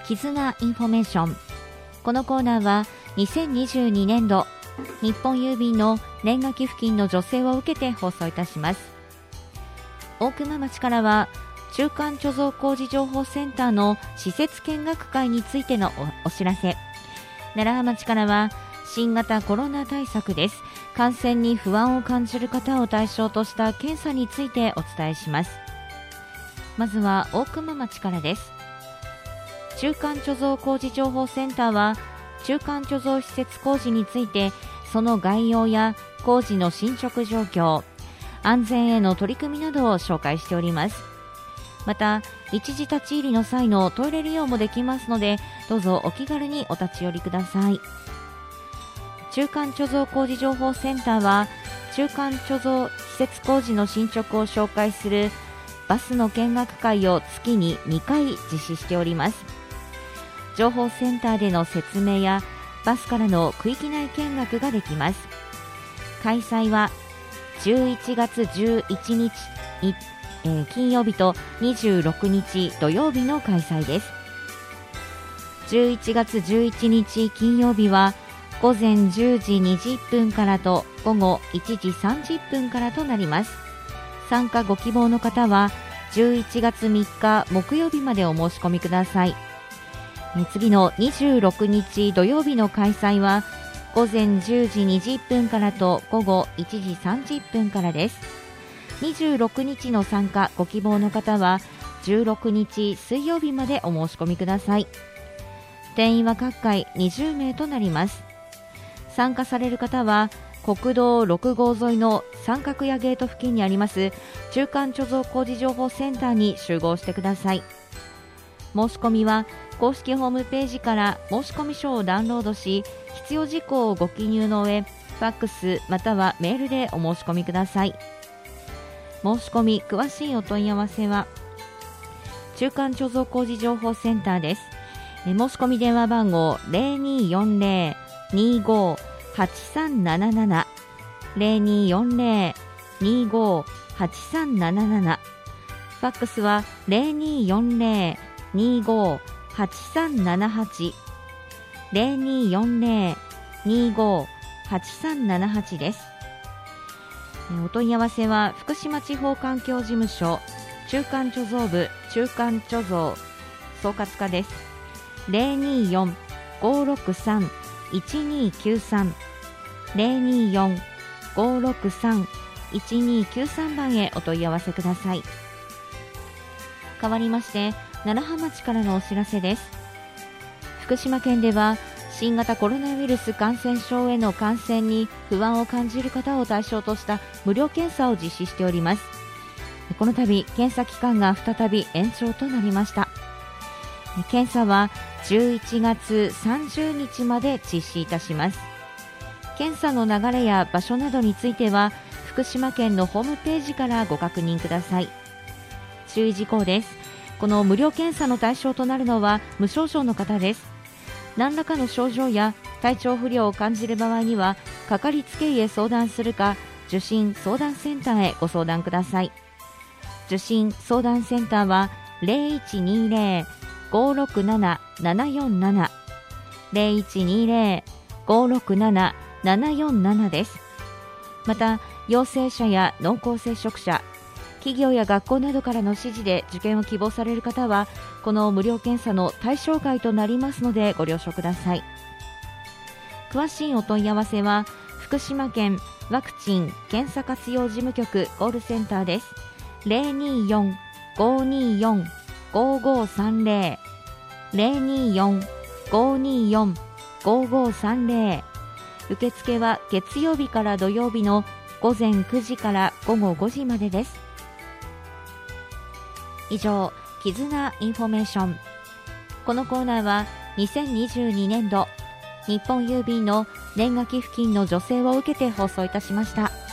絆インフォメーション。このコーナーは2022年度日本郵便の年賀寄付金の助成を受けて放送いたします。大熊町からは中間貯蔵工事情報センターの施設見学会についての お知らせ。楢葉町からは新型コロナ対策です。感染に不安を感じる方を対象とした検査についてお伝えします。まずは大熊町からです。中間貯蔵工事情報センターは中間貯蔵施設工事についてその概要や工事の進捗状況、安全への取り組みなどを紹介しております。また一時立ち入りの際のトイレ利用もできますので、どうぞお気軽にお立ち寄りください。中間貯蔵工事情報センターは中間貯蔵施設工事の進捗を紹介するバスの見学会を月に2回実施しております。情報センターでの説明やバスからの区域内見学ができます。開催は11月11日、金曜日と26日土曜日の開催です。11月11日金曜日は午前10時20分からと午後1時30分からとなります。参加ご希望の方は11月3日木曜日までお申し込みください。次の26日土曜日の開催は午前10時20分からと午後1時30分からです。26日の参加ご希望の方は16日水曜日までお申し込みください。定員は各回20名となります。参加される方は国道6号沿いの三角屋ゲート付近にあります中間貯蔵工事情報センターに集合してください。申し込みは公式ホームページから申し込み書をダウンロードし、必要事項をご記入の上、ファックスまたはメールでお申し込みください。申し込み詳しいお問い合わせは中間貯蔵工事情報センターです。申し込み電話番号 0240-25-8377 0240-25-8377、ファックスは 0240-25-8378 0240-25-8378 です。お問い合わせは福島地方環境事務所中間貯蔵部中間貯蔵総括課です。 024-563-1293 024-563-1293 番へお問い合わせください。代わりまして楢葉町からのお知らせです。福島県では新型コロナウイルス感染症への感染に不安を感じる方を対象とした無料検査を実施しております。この度検査期間が再び延長となりました。検査は11月30日まで実施いたします。検査の流れや場所などについては福島県のホームページからご確認ください。注意事項です。この無料検査の対象となるのは無症状の方です。何らかの症状や体調不良を感じる場合にはかかりつけ医へ相談するか受診相談センターへご相談ください。受診相談センターは 0120-567-747 0120-567-747 です。また陽性者や濃厚接触者、企業や学校などからの指示で受験を希望される方はこの無料検査の対象外となりますのでご了承ください。詳しいお問い合わせは福島県ワクチン・検査活用事務局コールセンターです。 024-524-5530 024-524-5530。 受付は月曜日から土曜日の午前9時から午後5時までです。以上、絆インフォメーション。このコーナーは2022年度日本郵便の年賀寄付金の助成を受けて放送いたしました。